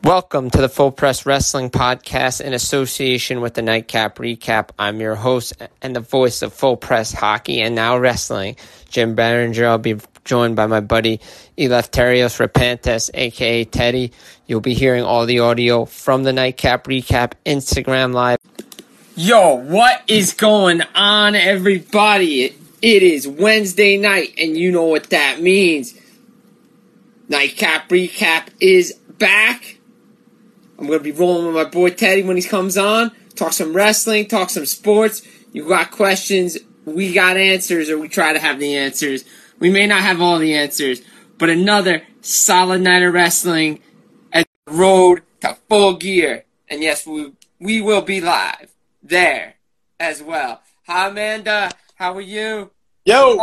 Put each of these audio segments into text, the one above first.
Welcome to the Full Press Wrestling Podcast in association with the Nightcap Recap. I'm your host and the voice of Full Press Hockey and now Wrestling, Jim Berenger. I'll be joined by my buddy Eleftherios Rapantes, a.k.a. Teddy. You'll be hearing all the audio from the Nightcap Recap Instagram Live. Yo, what is going on, everybody? It is Wednesday night, and you know what that means. Nightcap Recap is back. I'm going to be rolling with my boy Teddy when he comes on. Talk some wrestling, talk some sports. You got questions, we got answers, or we try to have the answers. We may not have all the answers, but another solid night of wrestling as the road to Full Gear. And yes, we will be live there as well. Hi, Amanda. How are you? Yo.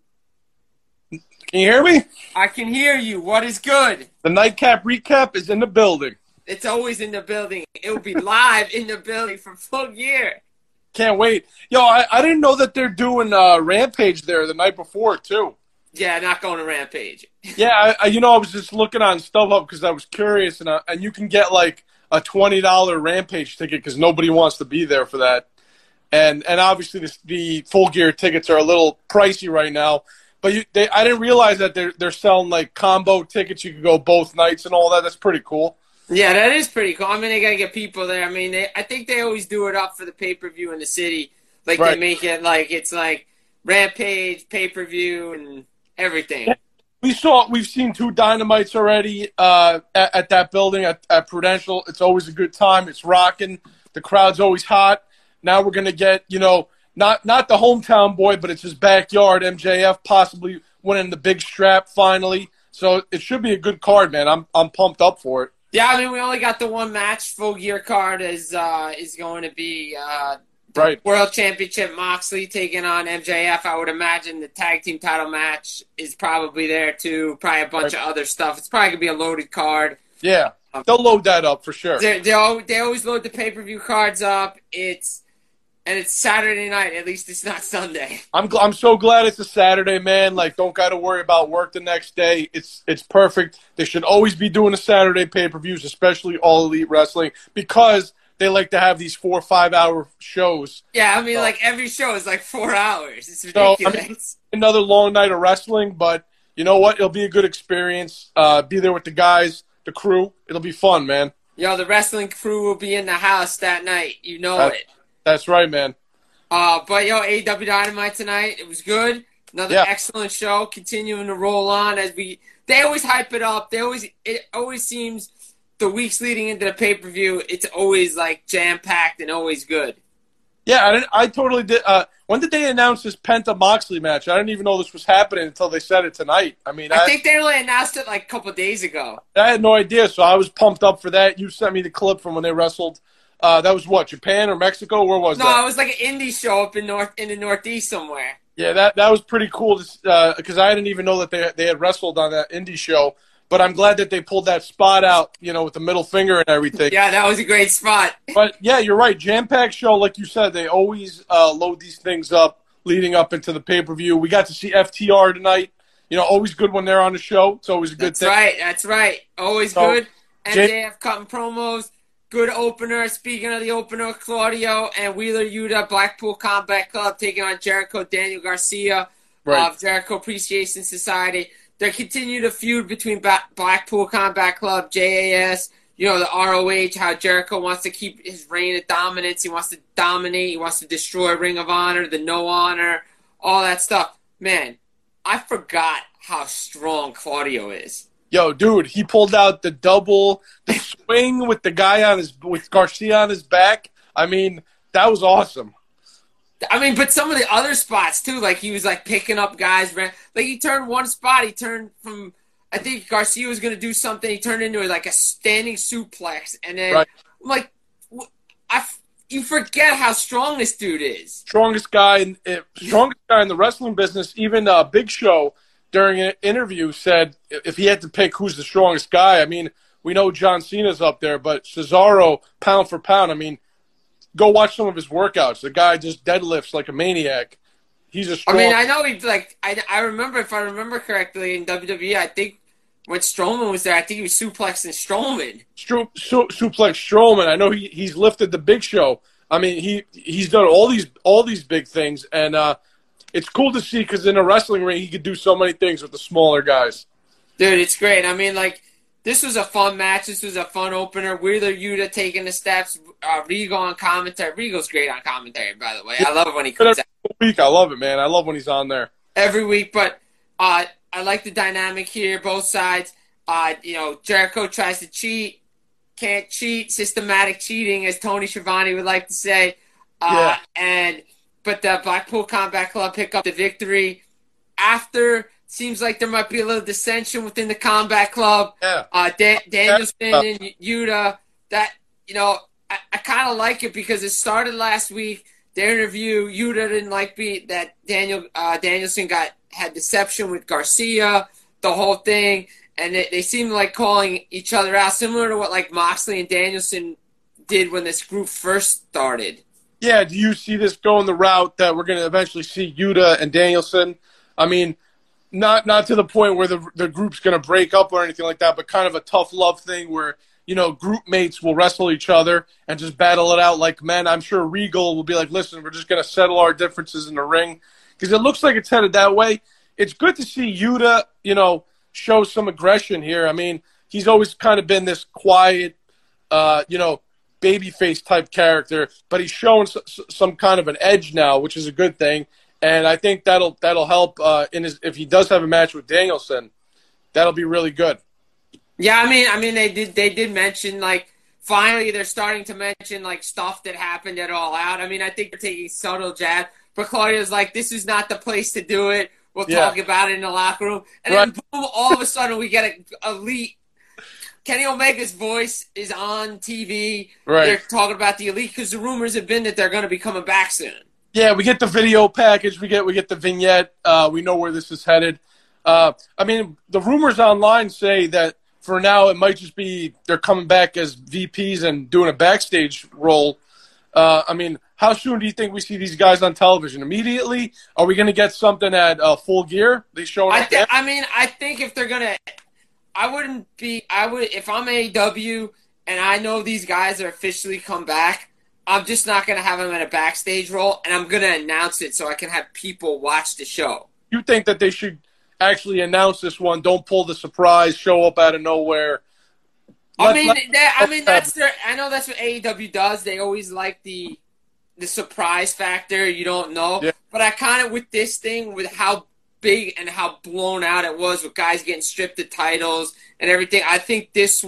Can you hear me? I can hear you. What is good? The Nightcap Recap is in the building. It's always in the building. It will be live in the building for Full Gear. Can't wait. Yo, I didn't know that they're doing Rampage there the night before, too. Yeah, not going to Rampage. Yeah, I was just looking on StubHub because I was curious, and you can get like a $20 Rampage ticket because nobody wants to be there for that. And obviously the Full Gear tickets are a little pricey right now. But I didn't realize that they're selling like combo tickets. You could go both nights and all that. That's pretty cool. Yeah, that is pretty cool. I mean, they got to get people there. I mean, I think they always do it up for the pay-per-view in the city. Like, right. They make it like it's like Rampage, pay-per-view, and everything. Yeah. We've seen 2 Dynamites already at that building at Prudential. It's always a good time. It's rocking. The crowd's always hot. Now we're going to get, not the hometown boy, but it's his backyard, MJF, possibly winning the big strap finally. So it should be a good card, man. I'm pumped up for it. Yeah, I mean, we only got the one match. Full Gear card is going to be right. World Championship Moxley taking on MJF. I would imagine the tag team title match is probably there too. Probably a bunch of other stuff. It's probably going to be a loaded card. Yeah, they'll load that up for sure. They always load the pay-per-view cards up. And it's Saturday night. At least it's not Sunday. I'm so glad it's a Saturday, man. Like, don't got to worry about work the next day. It's perfect. They should always be doing the Saturday pay-per-views, especially All Elite Wrestling, because they like to have these 4 or 5 hour shows. Yeah, I mean, like every show is like 4 hours. It's ridiculous. So, I mean, another long night of wrestling, but you know what? It'll be a good experience. Be there with the guys, the crew. It'll be fun, man. Yo, the wrestling crew will be in the house that night. You know it. That's right, man. But, yo, AEW Dynamite tonight, it was good. Another excellent show, continuing to roll on as they always hype it up. It always seems the weeks leading into the pay-per-view, it's always, like, jam-packed and always good. Yeah, I totally did. When did they announce this Penta Moxley match? I didn't even know this was happening until they said it tonight. I mean, I think they only announced it, like, a couple days ago. I had no idea, so I was pumped up for that. You sent me the clip from when they wrestled. That was what, Japan or Mexico? Where was that? No, it was like an indie show up in the Northeast somewhere. Yeah, that was pretty cool because I didn't even know that they had wrestled on that indie show. But I'm glad that they pulled that spot out, with the middle finger and everything. Yeah, that was a great spot. But yeah, you're right. Jam-packed show, like you said, they always load these things up leading up into the pay-per-view. We got to see FTR tonight. Always good when they're on the show. It's always a good thing. That's right. Always good. MJF cutting promos. Good opener. Speaking of the opener, Claudio and Wheeler Yuta, Blackpool Combat Club taking on Jericho, Daniel Garcia of Jericho Appreciation Society. They continue to feud between Blackpool Combat Club, JAS, the ROH, how Jericho wants to keep his reign of dominance. He wants to dominate. He wants to destroy Ring of Honor, the No Honor, all that stuff. Man, I forgot how strong Claudio is. Yo, dude, he pulled out the swing with the guy with Garcia on his back. I mean, that was awesome. I mean, but some of the other spots too, like he was like picking up guys. Like he turned one spot, he turned from, I think Garcia was going to do something. He turned into like a standing suplex, and then I'm like, you forget how strong this dude is. Strongest guy in the wrestling business. Even Big Show, during an interview, said if he had to pick who's the strongest guy, I mean, we know John Cena's up there, but Cesaro, pound for pound, I mean, go watch some of his workouts. The guy just deadlifts like a maniac. He's a strong... I mean, I know he's like, I remember, if I remember correctly, in WWE, I think when Strowman was there. I think he was suplexing Strowman. Suplex Strowman. I know he's lifted the Big Show. I mean, he's done all these big things, and it's cool to see because in a wrestling ring he could do so many things with the smaller guys. Dude, it's great. I mean, like, this was a fun match. This was a fun opener. Wheeler Yuta taking the steps. Regal on commentary. Regal's great on commentary, by the way. I love it when he comes out. Every week, I love it, man. I love when he's on there. Every week, but I like the dynamic here, both sides. Jericho tries to cheat. Can't cheat. Systematic cheating, as Tony Schiavone would like to say. But the Blackpool Combat Club pick up the victory. After, seems like there might be a little dissension within the Combat Club. Yeah. Danielson and Yuta. I kind of like it because it started last week. Their interview, Yuta didn't like that Danielson had deception with Garcia, the whole thing. And they seem like calling each other out, similar to what like Moxley and Danielson did when this group first started. Yeah, do you see this going the route that we're going to eventually see Yuta and Danielson? I mean, not to the point where the group's going to break up or anything like that, but kind of a tough love thing where, group mates will wrestle each other and just battle it out like men. I'm sure Regal will be like, listen, we're just going to settle our differences in the ring. Because it looks like it's headed that way. It's good to see Yuta, show some aggression here. I mean, he's always kind of been this quiet, babyface type character, but he's showing some kind of an edge now, which is a good thing. And I think that'll help if he does have a match with Danielson, that'll be really good. Yeah, I mean, they did mention like finally they're starting to mention like stuff that happened at All Out. I mean, I think they're taking subtle jab, but Claudio's like, this is not the place to do it. We'll talk about it in the locker room. And then boom, all of a sudden we get an elite. Kenny Omega's voice is on TV. Right. They're talking about the elite because the rumors have been that they're going to be coming back soon. Yeah, we get the video package. We get the vignette. We know where this is headed. I mean, the rumors online say that for now it might just be they're coming back as VPs and doing a backstage role. I mean, how soon do you think we see these guys on television? Immediately? Are we going to get something at Full Gear? They showing up there? I think if they're going to – if I'm AEW and I know these guys are officially come back, I'm just not going to have them in a backstage role, and I'm going to announce it so I can have people watch the show. You think that they should actually announce this one? Don't pull the surprise, show up out of nowhere. I know that's what AEW does. They always like the surprise factor. You don't know. Yeah. But I kind of, with this thing, with how big and how blown out it was with guys getting stripped of titles and everything, I think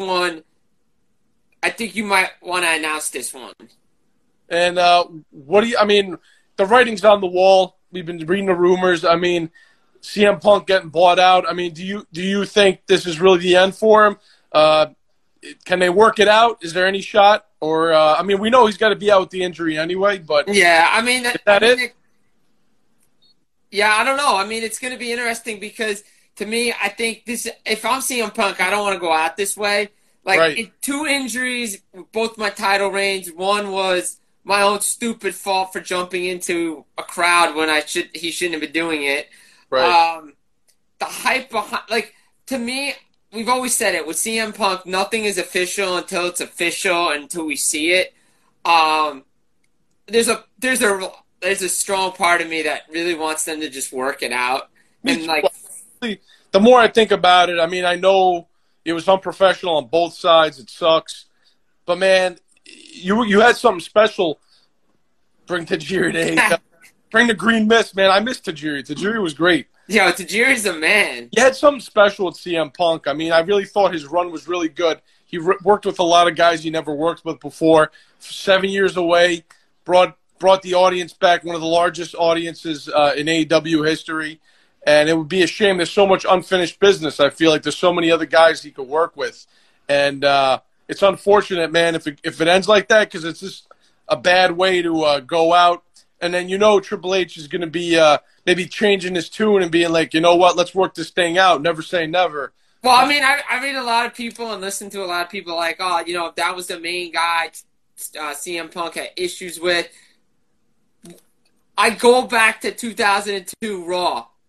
you might want to announce this one. And the writing's on the wall. We've been reading the rumors. I mean, CM Punk getting bought out. I mean, do you think this is really the end for him? Can they work it out? Is there any shot? Or, we know he's got to be out with the injury anyway, but... Yeah, I mean... Is that it? Yeah, I don't know. I mean, it's going to be interesting because, to me, I think if I'm CM Punk, I don't want to go out this way. Like, two injuries, both my title reigns. One was my own stupid fault for jumping into a crowd when he shouldn't have been doing it. Right. The hype behind... Like, to me... We've always said it with CM Punk. Nothing is official until it's official, until we see it. There's a strong part of me that really wants them to just work it out. And the more I think about it, I mean, I know it was unprofessional on both sides. It sucks, but man, you had something special. Bring Tajiri to bring the Green Mist, man. I miss Tajiri. Tajiri was great. Yeah, Tajiri's a man. He had something special with CM Punk. I mean, I really thought his run was really good. He worked with a lot of guys he never worked with before. 7 years away, brought the audience back, one of the largest audiences in AEW history. And it would be a shame. There's so much unfinished business. I feel like there's so many other guys he could work with. And it's unfortunate, man, if it ends like that, because it's just a bad way to go out. And then Triple H is going to be maybe changing his tune and being like, you know what, let's work this thing out. Never say never. Well, I mean, I read a lot of people and listen to a lot of people like, if that was the main guy CM Punk had issues with. I go back to 2002 Raw.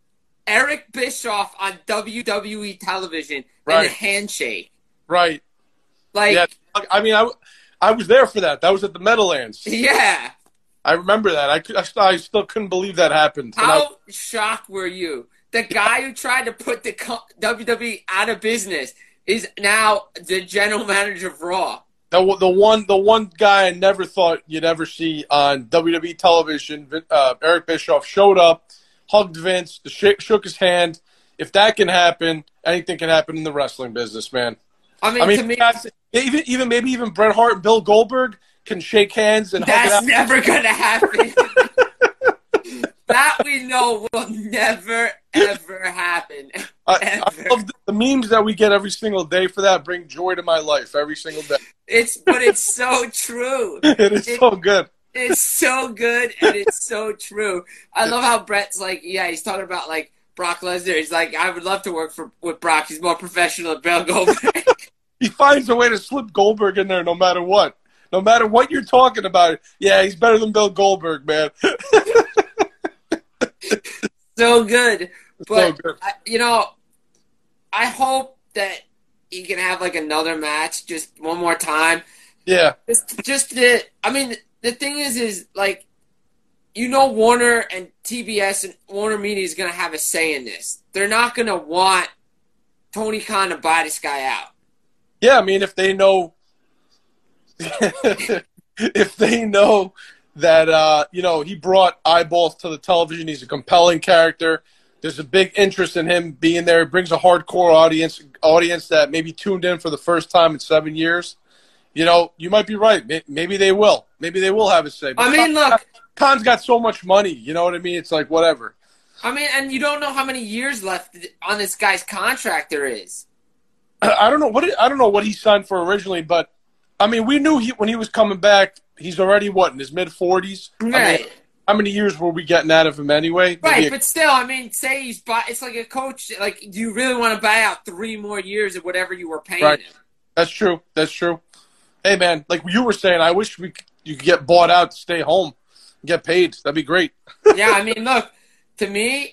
Eric Bischoff on WWE television and Right. a handshake. Right. Like, Yeah. I mean, I was there for that. That was at the Meadowlands. yeah. I remember that. I still couldn't believe that happened. How shocked were you? The guy who tried to put the WWE out of business is now the general manager of Raw. The one guy I never thought you'd ever see on WWE television, Eric Bischoff, showed up, hugged Vince, shook his hand. If that can happen, anything can happen in the wrestling business, man. I mean, to me, maybe even Bret Hart and Bill Goldberg can shake hands and hug it out. that's never going to happen. That we know will never, ever happen. I love the memes that we get every single day for that. Bring joy to my life every single day. But it's so true. It is so good. It's so good, and it's so true. I love how Brett's like, yeah, he's talking about like Brock Lesnar. He's like, I would love to work with Brock. He's more professional than Bill Goldberg. He finds a way to slip Goldberg in there no matter what. No matter what you're talking about. Yeah, he's better than Bill Goldberg, man. So good. But, so good. I hope that he can have like another match just one more time. Yeah. The thing is like, Warner and TBS and Warner Media is going to have a say in this. They're not going to want Tony Khan to buy this guy out. Yeah, I mean, if they know that, he brought eyeballs to the television, he's a compelling character. There's a big interest in him being there. It brings a hardcore audience that maybe tuned in for the first time in 7 years. You might be right. Maybe they will. Maybe they will have a say. But look. Khan's got so much money. You know what I mean? It's like, whatever. I mean, and you don't know how many years left on this guy's contract there is. I don't know what he signed for originally, but I mean, we knew when he was coming back, he's already in his mid-40s. Right. I mean, how many years were we getting out of him anyway? Right, but still, I mean, say it's like a coach. Like, do you really want to buy out 3 more years of whatever you were paying him? That's true. Hey, man, like you were saying, I wish you could get bought out to stay home and get paid. That'd be great. Yeah, I mean, look, to me,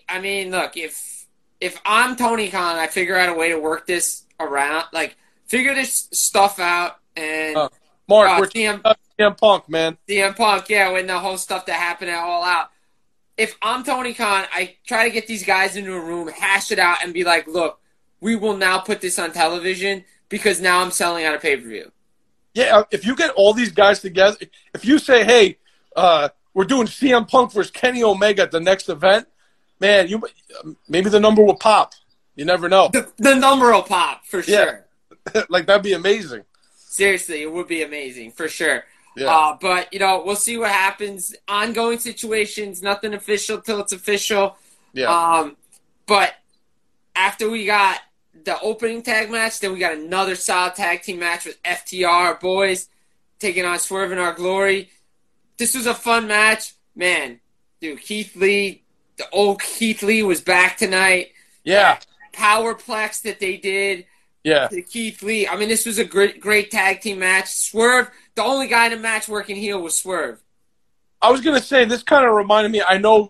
if I'm Tony Khan, I figure out a way to work this around, like, figure this stuff out. And Mark, we're CM Punk, man. CM Punk, yeah, when the whole stuff that happened at All Out. If I'm Tony Khan, I try to get these guys into a room, hash it out, and be like, look, we will now put this on television because now I'm selling out a pay-per-view. Yeah, if you get all these guys together, if you say, hey, we're doing CM Punk versus Kenny Omega at the next event, man, maybe the number will pop. You never know. The number will pop, for sure. Like, that'd be amazing. Seriously, it would be amazing, for sure. Yeah. But, we'll see what happens. Ongoing situations, nothing official till it's official. Yeah. But after we got the opening tag match, then we got another solid tag team match with FTR, our boys, taking on Swerve in Our Glory. This was a fun match. Man, dude, Keith Lee, the old Keith Lee was back tonight. Yeah. Powerplex that they did. Yeah. To Keith Lee. I mean, this was a great tag team match. Swerve, the only guy in the match working heel was Swerve. I was going to say, this kind of reminded me, I know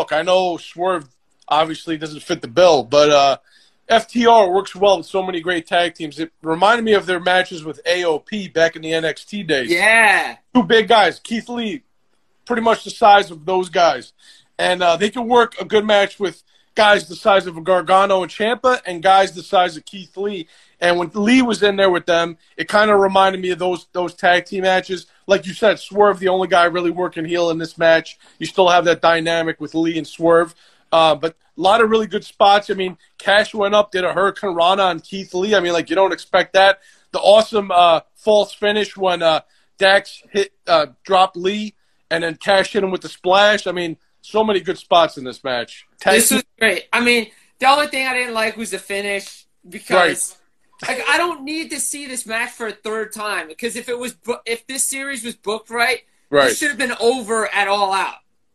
Swerve obviously doesn't fit the bill, but FTR works well with so many great tag teams. It reminded me of their matches with AOP back in the NXT days. Yeah. 2 big guys. Keith Lee, pretty much the size of those guys. And they can work a good match with guys the size of Gargano and Ciampa and guys the size of Keith Lee. And when Lee was in there with them, it kind of reminded me of those tag team matches. Like you said, Swerve, the only guy really working heel in this match. You still have that dynamic with Lee and Swerve. But a lot of really good spots. I mean, Cash went up, did a Hurricane Rana on Keith Lee. I mean, like, you don't expect that. The awesome false finish when Dax dropped Lee and then Cash hit him with the splash. I mean, so many good spots in this match. This was great. I mean, the only thing I didn't like was the finish because I don't need to see this match for a third time because if this series was booked right, it should have been over at All Out.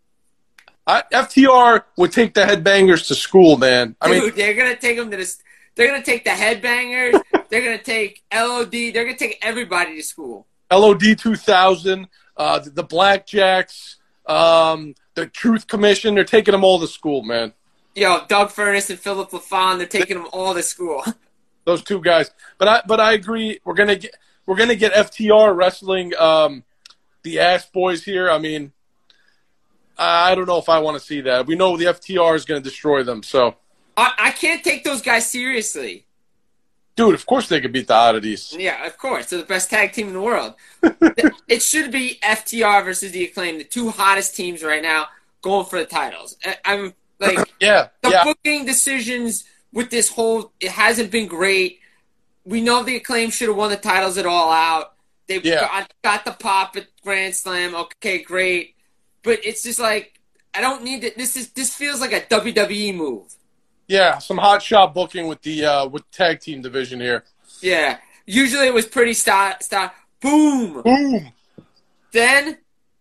FTR would take the headbangers to school, man. I mean, they're gonna take them to this. They're gonna take the headbangers. They're gonna take LOD. They're gonna take everybody to school. LOD 2000, the Blackjacks, the Truth Commission. They're taking them all to school, man. Doug Furnas and Philip LaFawn, they're taking them all to school. Those two guys. But I agree. We're gonna get FTR wrestling the Ass Boys here. I mean, I don't know if I want to see that. We know the FTR is going to destroy them. So I can't take those guys seriously. Dude, of course they could beat the Oddities. Yeah, of course. They're the best tag team in the world. It should be FTR versus the Acclaim, the two hottest teams right now going for the titles. I'm like, the booking decisions with this whole, it hasn't been great. We know the Acclaim should have won the titles at All Out. They got the pop at Grand Slam. Okay, great. But it's just like, I don't need it. This feels like a WWE move. Yeah, some hot shot booking with the tag team division here. Yeah, usually it was pretty stop, boom, boom. Then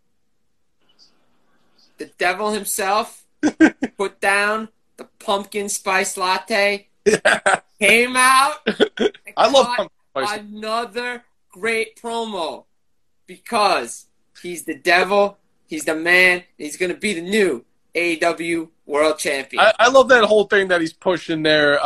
the devil himself put down the pumpkin spice latte. Yeah. Came out. I love pumpkin spice. Another great promo because he's the devil, he's the man, and he's going to be the new AEW World Champion. I love that whole thing that he's pushing there.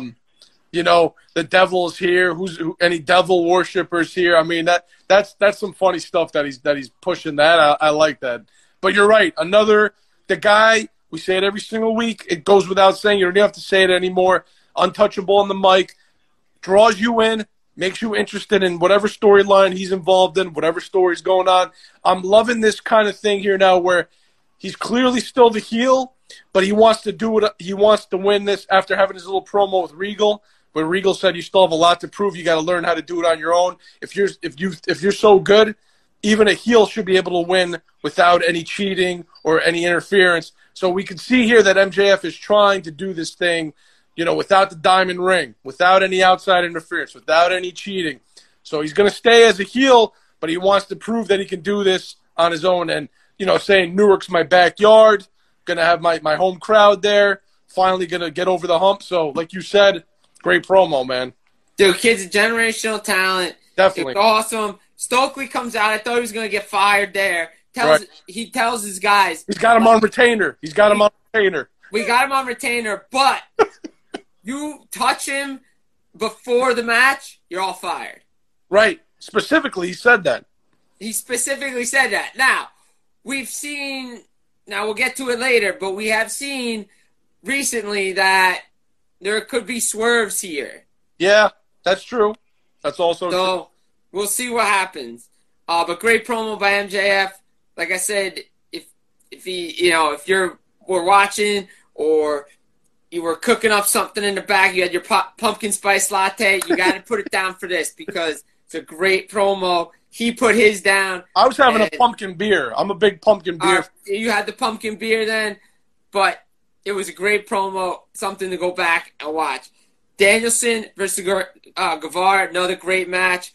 The devil's here. Any devil worshippers here? I mean, that's some funny stuff that he's pushing that. I like that. But you're right. The guy, we say it every single week. It goes without saying. You don't even have to say it anymore. Untouchable on the mic. Draws you in. Makes you interested in whatever storyline he's involved in, whatever story's going on. I'm loving this kind of thing here now where he's clearly still the heel, but he wants to do it. He wants to win this after having his little promo with Regal, where Regal said you still have a lot to prove. You got to learn how to do it on your own. If you're so good, even a heel should be able to win without any cheating or any interference. So we can see here that MJF is trying to do this thing, without the diamond ring, without any outside interference, without any cheating. So he's going to stay as a heel, but he wants to prove that he can do this on his own. And saying Newark's my backyard, going to have my home crowd there, finally going to get over the hump. So, like you said, great promo, man. Dude, kid's a generational talent. Definitely. It's awesome. Stokely comes out. I thought he was going to get fired there. He tells his guys. He's got him on retainer. We got him on retainer, but you touch him before the match, you're all fired. Right. Specifically, he said that. He specifically said that. Now, we've seen, we'll get to it later, but we have seen recently that there could be swerves here. Yeah, that's true. That's also true. So, we'll see what happens. But great promo by MJF. Like I said, if we're watching or you were cooking up something in the back, you had your pumpkin spice latte, you got to put it down for this because it's a great promo. He put his down. I was having a pumpkin beer. I'm a big pumpkin beer. You had the pumpkin beer then, but it was a great promo, something to go back and watch. Danielson versus Guevara, another great match.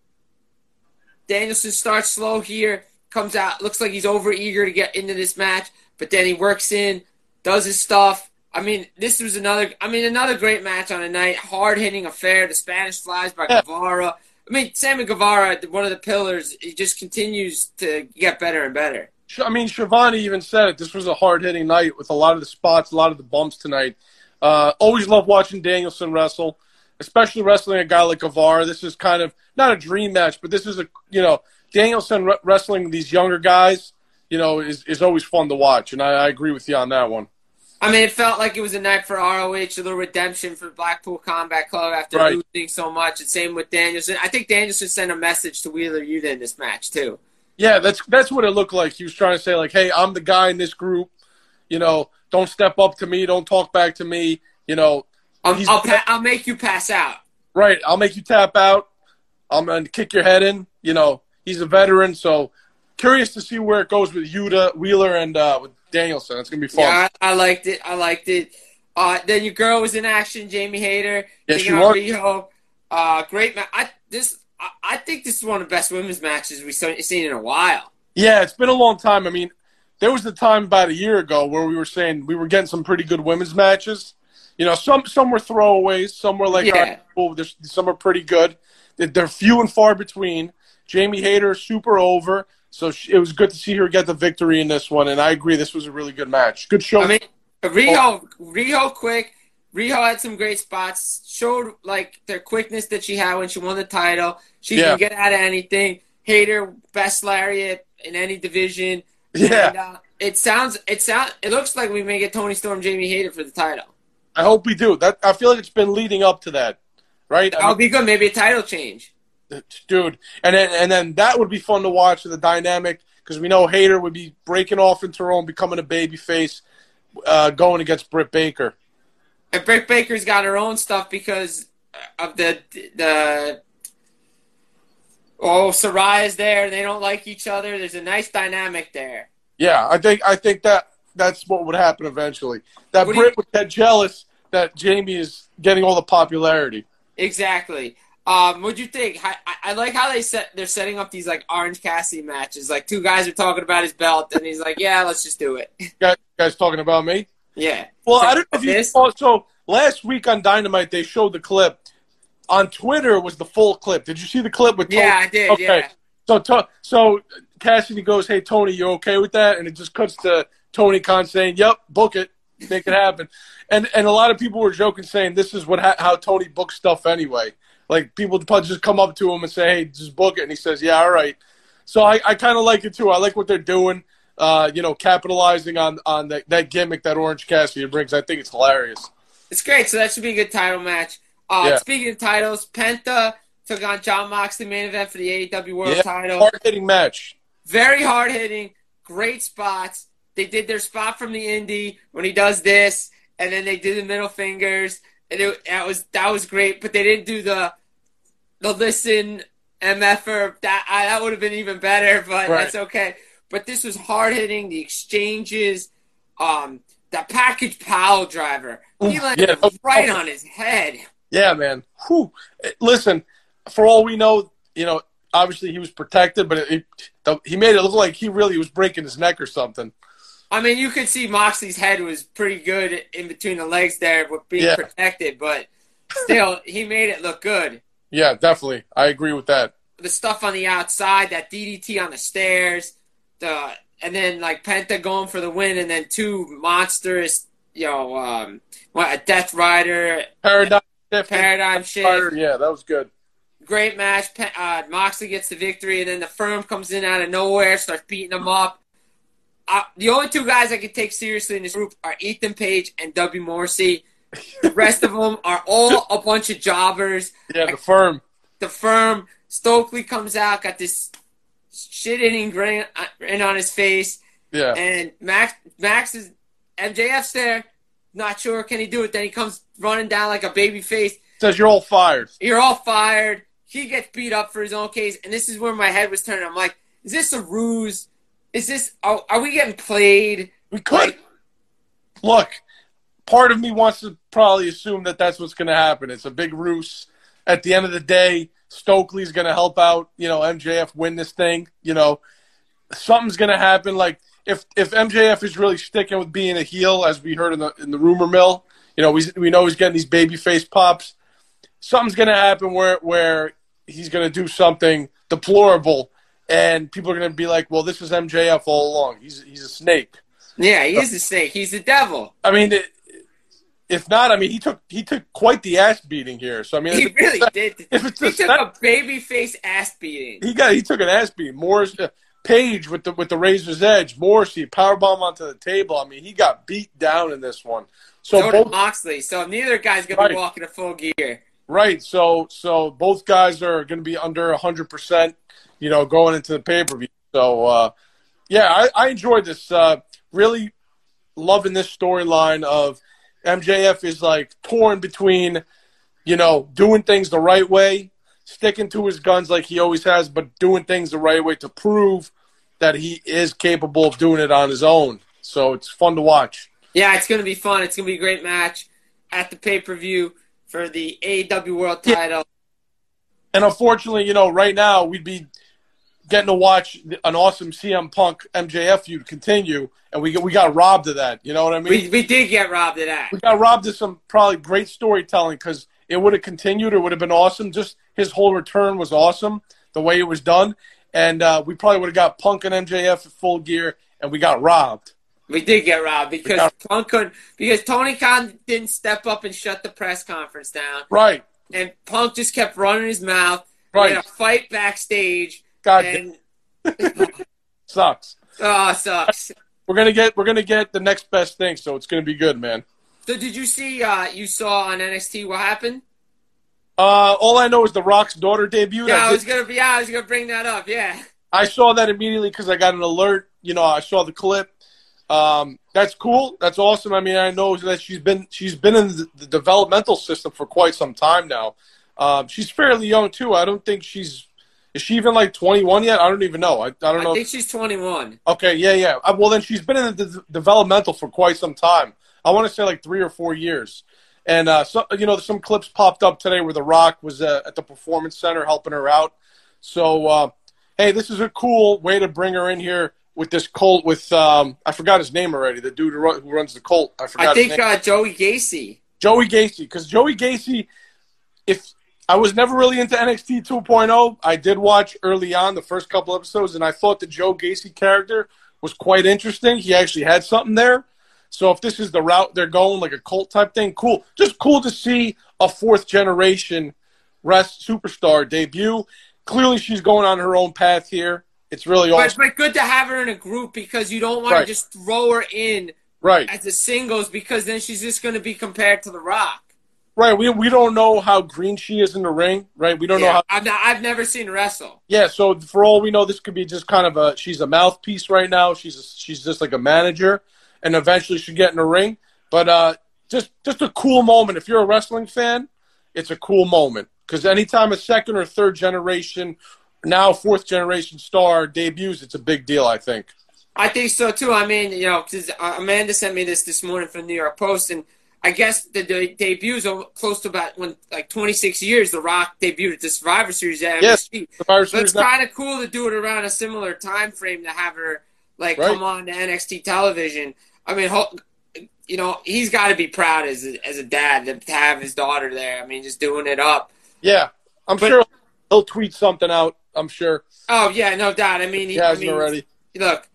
Danielson starts slow here, comes out, looks like he's over-eager to get into this match, but then he works in, does his stuff. I mean, this was another great match on the night. Hard-hitting affair. The Spanish flies by Guevara. I mean, Sammy Guevara, one of the pillars, he just continues to get better and better. I mean, Shivani even said it. This was a hard-hitting night with a lot of the spots, a lot of the bumps tonight. Always love watching Danielson wrestle, especially wrestling a guy like Guevara. This is kind of not a dream match, but this is Danielson wrestling these younger guys, is always fun to watch, and I agree with you on that one. I mean, it felt like it was a night for ROH, a little redemption for Blackpool Combat Club after losing so much, and same with Danielson. I think Danielson sent a message to Wheeler Yuta in this match, too. Yeah, that's what it looked like. He was trying to say, like, hey, I'm the guy in this group. Don't step up to me. Don't talk back to me. I'll make you pass out. Right. I'll make you tap out. I'm going to kick your head in. He's a veteran, so curious to see where it goes with Yuta, Wheeler, and with Danielson. It's going to be fun. Yeah, I liked it. Then your girl was in action, Jamie Hayter. Yeah, she was. Riho. Great match. I think this is one of the best women's matches we've seen in a while. Yeah, it's been a long time. I mean, there was the time about a year ago where we were saying we were getting some pretty good women's matches. Some were throwaways. Some were like, some are pretty good. They're few and far between. Jamie Hayter, super over. So it was good to see her get the victory in this one, and I agree this was a really good match. Good show. I mean, Riho quick. Riho had some great spots. Showed like their quickness that she had when she won the title. She can get out of anything. Hayter, best lariat in any division. Yeah. And it looks like we may get Toni Storm, Jamie Hayter for the title. I hope we do. I feel like it's been leading up to that, right? That would be good. Maybe a title change, dude. And then that would be fun to watch the dynamic because we know Hayter would be breaking off into her own, becoming a babyface, going against Britt Baker. And Britt Baker's got her own stuff because of the Sarai's there. They don't like each other. There's a nice dynamic there. Yeah, I think that's what would happen eventually. That Britt would get jealous that Jamie is getting all the popularity. Exactly. What'd you think? I like how they're setting up these like Orange Cassidy matches. Like two guys are talking about his belt, and he's like, "Yeah, let's just do it." Guys talking about me? Yeah. Well, I don't know if you saw. So last week on Dynamite, they showed the clip. On Twitter was the full clip. Did you see the clip with Tony? Yeah, I did. Okay. Yeah. So Cassidy goes, "Hey Tony, you okay with that?" And it just cuts to Tony Khan saying, "Yep, book it, make it happen." And a lot of people were joking, saying this is how Tony books stuff anyway. Like people just come up to him and say, "Hey, just book it," and he says, "Yeah, all right." So I kind of like it too. I like what they're doing. Capitalizing on that gimmick that Orange Cassidy brings. I think it's hilarious. It's great. So that should be a good title match. Speaking of titles, Penta took on Jon Moxley, main event for the AEW World title. Hard-hitting match. Very hard-hitting. Great spots. They did their spot from the indie when he does this, and then they did the middle fingers, and that was great. But they didn't do the listen MFer. That would have been even better, but That's okay. But this was hard-hitting, the exchanges, the package pile driver. He landed right on his head. Yeah, man. Whew. Listen, for all we know, obviously he was protected, but he made it look like he really was breaking his neck or something. I mean, you could see Moxley's head was pretty good in between the legs there with being protected, but still, he made it look good. Yeah, definitely. I agree with that. The stuff on the outside, that DDT on the stairs, and then like Penta going for the win, and then two monstrous, a Death Rider, Paradigm Shift. Yeah, that was good. Great match. Moxley gets the victory, and then the Firm comes in out of nowhere, starts beating him up. The only two guys I can take seriously in this group are Ethan Page and W. Morrissey. The rest of them are all a bunch of jobbers. Yeah, the Firm. The Firm. Stokely comes out, got this shit-eating grin on his face. Yeah. And Max is MJF's there. Not sure can he do it. Then he comes running down like a baby face. Says you're all fired. You're all fired. He gets beat up for his own case. And this is where my head was turning. I'm like, is this a ruse? Is this are we getting played? We could. Look, part of me wants to probably assume that that's what's going to happen. It's a big ruse. At the end of the day, Stokely's going to help out, MJF win this thing. Something's going to happen. Like if MJF is really sticking with being a heel, as we heard in the rumor mill, we know he's getting these babyface pops. Something's going to happen where he's going to do something deplorable, and people are going to be like, "Well, this is MJF all along. He's a snake." Yeah, he is a snake. He's the devil. I mean, if not, I mean, he took quite the ass beating here. So I mean, he really did. He took a babyface ass beating. He took an ass beating. Page with the razor's edge. Morrissey powerbomb onto the table. I mean, he got beat down in this one. So did Moxley. So neither guy's gonna be walking a full gear. Right. So both guys are going to be under 100%. Going into the pay-per-view. So I enjoyed this. Really loving this storyline of MJF is like torn between, doing things the right way, sticking to his guns like he always has, but doing things the right way to prove that he is capable of doing it on his own. So it's fun to watch. Yeah, it's going to be fun. It's going to be a great match at the pay-per-view for the AEW World title. And unfortunately, right now we'd be getting to watch an awesome CM Punk MJF feud continue, and we got robbed of that. You know what I mean? We did get robbed of that. We got robbed of some probably great storytelling because it would have continued. It would have been awesome. Just his whole return was awesome, the way it was done. And we probably would have got Punk and MJF at full gear, and we got robbed. We did get robbed because Tony Khan didn't step up and shut the press conference down. Right. And Punk just kept running his mouth. Right. We had a fight backstage. Sucks. Oh, sucks. We're gonna get the next best thing, so it's gonna be good, man. So did you see? You saw on NXT what happened? All I know is The Rock's daughter debuted. Yeah, I was gonna bring that up. Yeah. I saw that immediately because I got an alert. You know, I saw the clip. That's cool. That's awesome. I mean, I know that she's been in the developmental system for quite some time now. She's fairly young too. I don't think is she even like 21 yet? I don't even know. I don't know. I think she's 21. Okay, yeah. Well, then she's been in the developmental for quite some time. I want to say like 3 or 4 years. And some clips popped up today where The Rock was at the Performance Center helping her out. So, hey, this is a cool way to bring her in here with this cult with I forgot his name already. The dude who runs the cult. I think Joey Gacy. Joey Gacy, because Joey Gacy, if I was never really into NXT 2.0, I did watch early on the first couple episodes, and I thought the Joe Gacy character was quite interesting. He actually had something there. So if this is the route they're going, like a cult type thing, cool. Just cool to see a fourth generation superstar debut. Clearly, she's going on her own path here. It's really awesome. But good to have her in a group because you don't want to just throw her in as a singles because then she's just going to be compared to The Rock. Right. We don't know how green she is in the ring. Right. We don't know how. I've never seen her wrestle. Yeah. So for all we know, this could be just kind of she's a mouthpiece right now. She's just like a manager, and eventually she'll get in the ring. But just a cool moment. If you're a wrestling fan, it's a cool moment because anytime a second or third generation, now fourth generation star debuts, it's a big deal. I think. I think so too. I mean, because Amanda sent me this morning from the New York Post, and I guess the debuts are close to about 26 years. The Rock debuted at the Survivor Series at NXT. But it's kind of cool to do it around a similar time frame to have her come on to NXT television. I mean, he's got to be proud as a dad to have his daughter there. I mean, just doing it up. Yeah, I'm sure he'll tweet something out. I'm sure. Oh yeah, no doubt. I mean, he hasn't already. Look,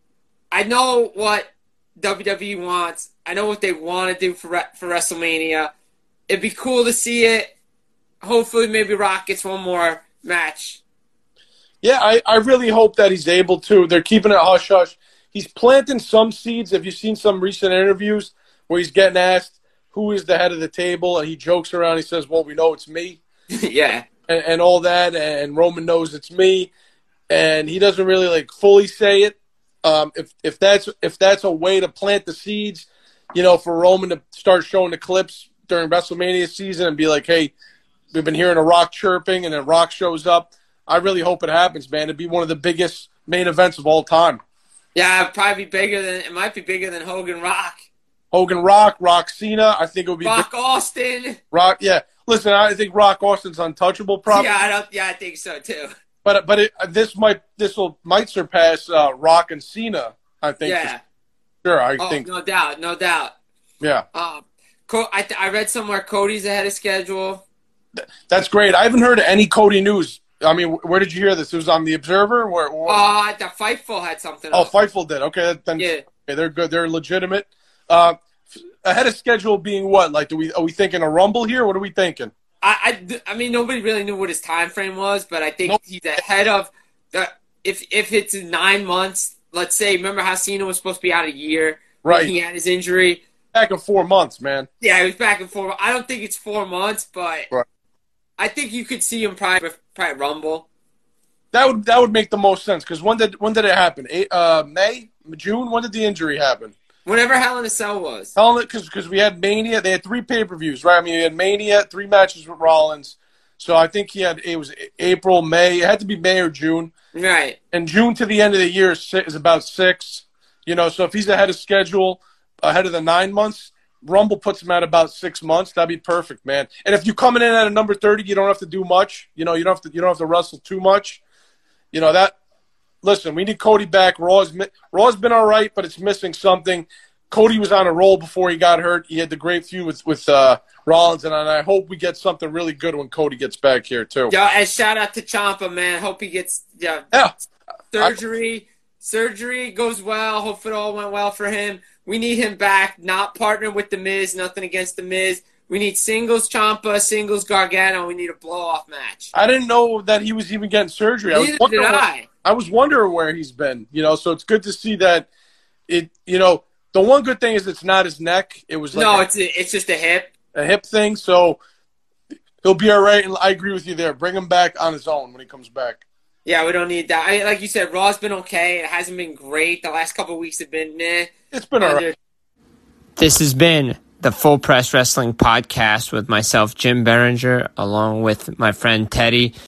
I know what WWE wants. I know what they want to do for WrestleMania. It'd be cool to see it. Hopefully, maybe Rock gets one more match. Yeah, I really hope that he's able to. They're keeping it hush-hush. He's planting some seeds. Have you seen some recent interviews where he's getting asked who is the head of the table, and he jokes around. He says, well, we know it's me. Yeah. And all that, and Roman knows it's me. And he doesn't really, fully say it. If that's a way to plant the seeds, for Roman to start showing the clips during WrestleMania season and be like, hey, we've been hearing a Rock chirping, and then Rock shows up. I really hope it happens, man. It'd be one of the biggest main events of all time. Yeah, it might be bigger than Hogan Rock. Hogan Rock, Rock Cena. I think it would be Rock Austin. Rock, yeah. Listen, I think Rock Austin's untouchable, probably. Yeah, I think so too. But this might surpass Rock and Cena. I think. Yeah. Sure, I think. No doubt. Yeah. I read somewhere Cody's ahead of schedule. That's great. I haven't heard any Cody news. I mean, where did you hear this? It was on the Observer. The Fightful had something. Oh, Fightful did. Okay, then yeah. Okay, they're good. They're legitimate. Ahead of schedule being what? Are we thinking a Rumble here? What are we thinking? I mean, nobody really knew what his time frame was, but I think he's ahead of if it's 9 months. Let's say, remember how Cena was supposed to be out a year? Right. He had his injury. Back in 4 months, man. Yeah, he was back in 4 months. I don't think it's 4 months, but right. I think you could see him probably Rumble. That would make the most sense because when did it happen? May, June. When did the injury happen? Whenever Hell in a Cell was. Because we had Mania. They had 3 pay-per-views, right? I mean, we had Mania, 3 matches with Rollins. So I think it was April, May. It had to be May or June. Right. And June to the end of the year is about 6. So if he's ahead of schedule, ahead of the 9 months, Rumble puts him at about 6 months. That'd be perfect, man. And if you're coming in at a number 30, you don't have to do much. You don't have to wrestle too much. Listen, we need Cody back. Raw's been all right, but it's missing something. Cody was on a roll before he got hurt. He had the great feud with Rollins, and I hope we get something really good when Cody gets back here too. Yeah, and shout out to Ciampa, man. Hope he gets surgery Surgery goes well. Hopefully it all went well for him. We need him back, not partnering with The Miz. Nothing against The Miz. We need singles Ciampa, singles Gargano. We need a blow-off match. I didn't know that he was even getting surgery. Neither did I. I was wondering where he's been, so it's good to see that the one good thing is it's not his neck. It was it's just a hip. A hip thing, so he'll be all right. And I agree with you there. Bring him back on his own when he comes back. Yeah, we don't need that. Like you said, Raw's been okay. It hasn't been great. The last couple of weeks have been meh. It's been all right. This has been the Full Press Wrestling Podcast with myself, Jim Berenger, along with my friend Teddy.